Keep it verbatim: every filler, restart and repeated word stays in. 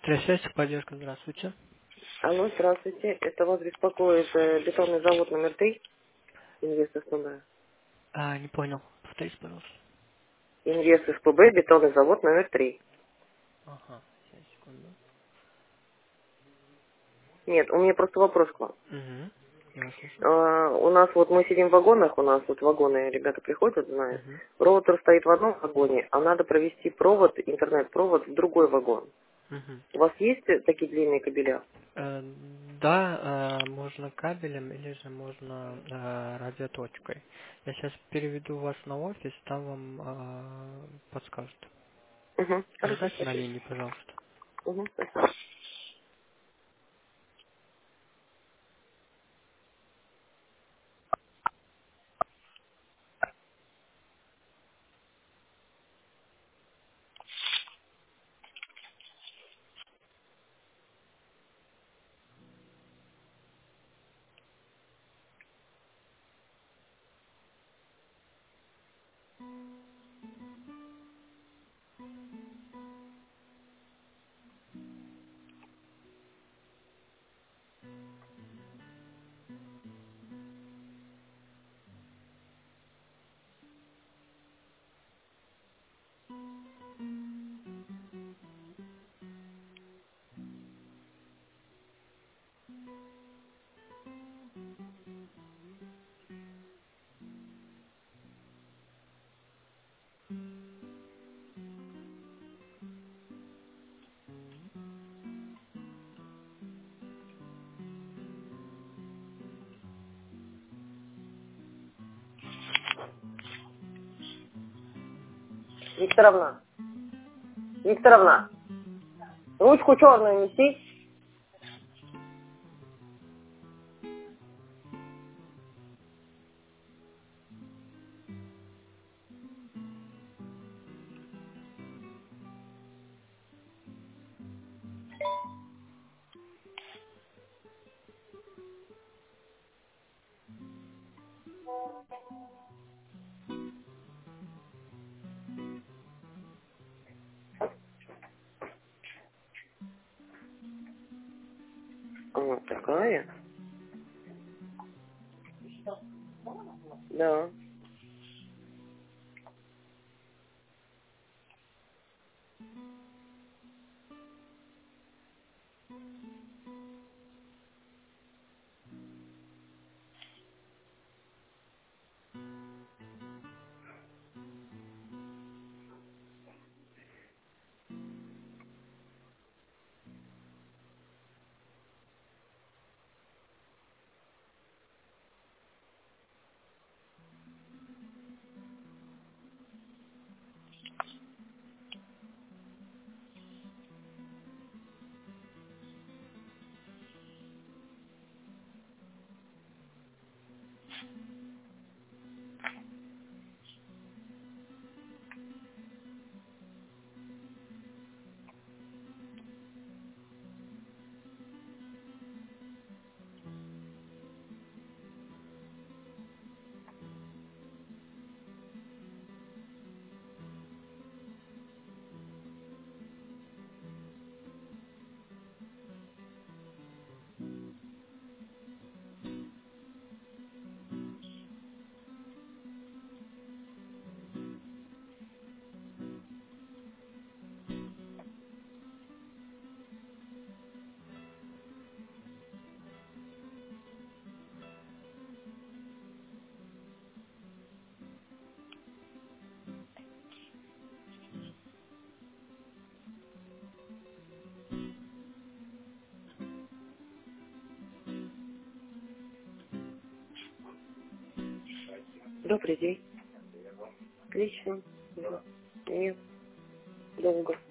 Трясясь, поддержка, здравствуйте. Алло, здравствуйте. Это вас беспокоит э, бетонный завод номер три, Инвест СПБ. А, не понял. Повторите, пожалуйста. Инвест СПБ, бетонный завод номер три. Ага, сейчас, секунду. Нет, у меня просто вопрос к вам. Угу. Я вас слушаю. А, у нас вот мы сидим в вагонах, у нас вот вагоны, ребята приходят, знают. Угу. Роутер стоит в одном вагоне, а надо провести провод, интернет-провод в другой вагон. Угу. У вас есть э, такие длинные кабеля? Э, да, э, можно кабелем или же можно э, радиоточкой. Я сейчас переведу вас на офис, там вам э, подскажут. Угу. Хорошо, Ожидайте на спасибо. линии, пожалуйста. Угу, спасибо. Викторовна, Викторовна, ручку черную неси. А, такая? Да. Добрый день. Отлично. Мгм. Нет, долго.